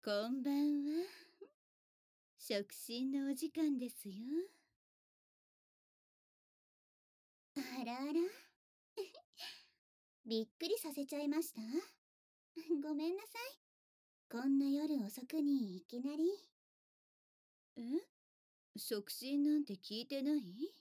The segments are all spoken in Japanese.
こんばんは。触診のお時間ですよ。 あらあら。びっくりさせちゃいました。ごめんなさい。こんな夜遅くにいきなり。 え、触診なんて聞いてない？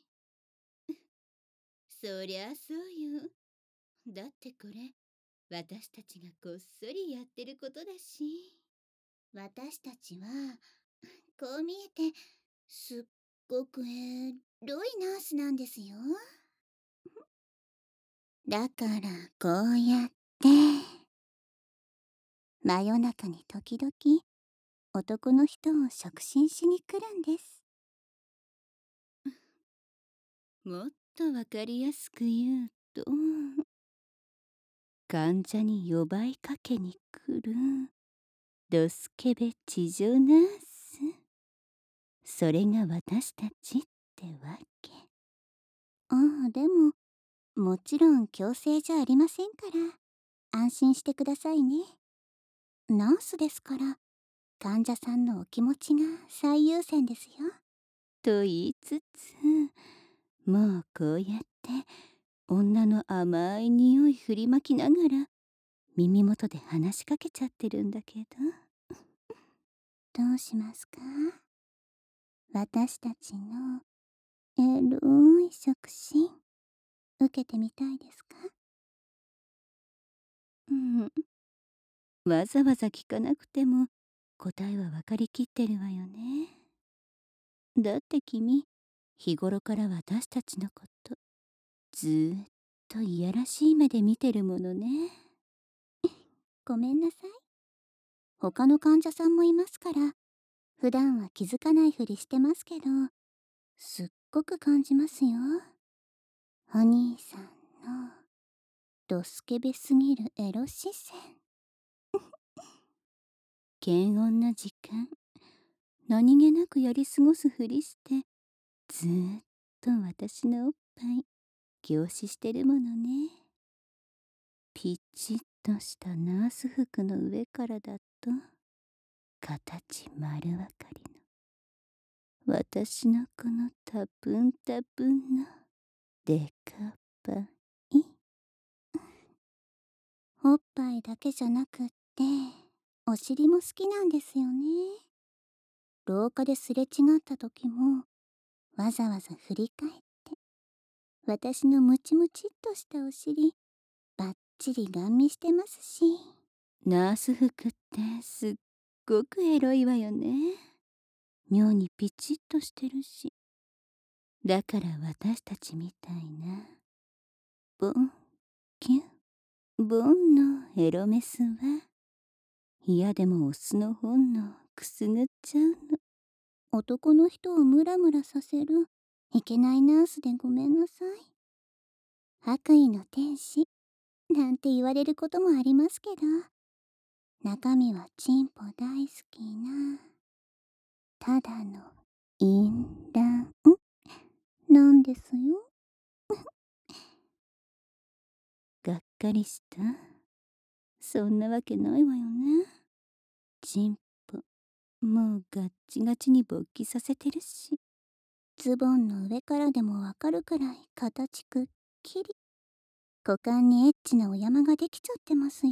そりゃそうよ。だってこれ、私たちがこっそりやってることだし。 私たちは、こう見えて、すっごくロいナースなんですよ。だからこうやって、真夜中に時々、男の人を触診しに来るんです。 もっとわかりやすく言うと、患者に呼ばいかけに来るドスケベ地上ナース。それが私たちってわけ。 ああ、でも、もちろん強制じゃありませんから、安心してくださいね。ナースですから、患者さんのお気持ちが最優先ですよ。 と言いつつ、もうこうやって女の甘い匂い振りまきながら耳元で話しかけちゃってるんだけど。 どうしますか？私たちのエロい触診、受けてみたいですか？ うん、わざわざ聞かなくても答えは分かりきってるわよね。だって君、日頃から私たちのことずーっといやらしい目で見てるものね。 ごめんなさい。他の患者さんもいますから、普段は気づかないふりしてますけど、すっごく感じますよ。お兄さんのドスケベすぎるエロ視線。 検温な時間、何気なくやり過ごすふりしてずーっと私のおっぱい凝視してるものね。ピチッとしたナース服の上からだと形丸分かりの私のこのタプンタプンのデカパイ。 おっぱいだけじゃなくって、お尻も好きなんですよね。廊下ですれ違った時も、わざわざ振り返って、私のムチムチっとしたお尻、バッチリガン見してますし。 ナース服ってすっごくエロいわよね。妙にピチッとしてるし。だから私たちみたいなボンキュンボンのエロメスは嫌でもオスの本能くすぐっちゃうの。 男の人をムラムラさせるいけないナースでごめんなさい。白衣の天使なんて言われることもありますけど、中身はチンポ大好きなただの淫乱なんですよ。 がっかりした。そんなわけないわよね。チンポもうガッチガチに勃起させてるし。 ズボンの上からでもわかるくらい形くっきり。股間にエッチなお山ができちゃってますよ。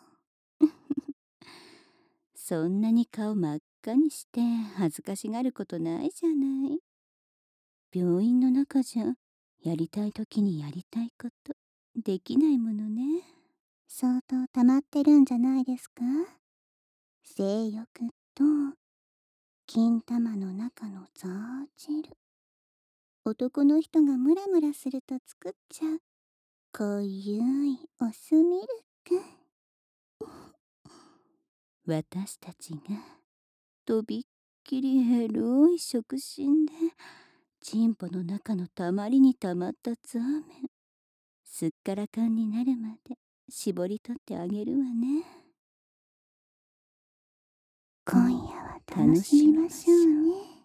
そんなに顔真っ赤にして恥ずかしがることないじゃない。病院の中じゃやりたい時にやりたいことできないものね。 相当溜まってるんじゃないですか？性欲と金玉の中の雑汁。男の人がムラムラすると作っちゃう濃ゆいお酢ミルク。 私たちがとびっきりエロい触診でチンポの中のたまりにたまったザーメンすっからかんになるまで絞り取ってあげるわね。 今夜は楽しみましょうね。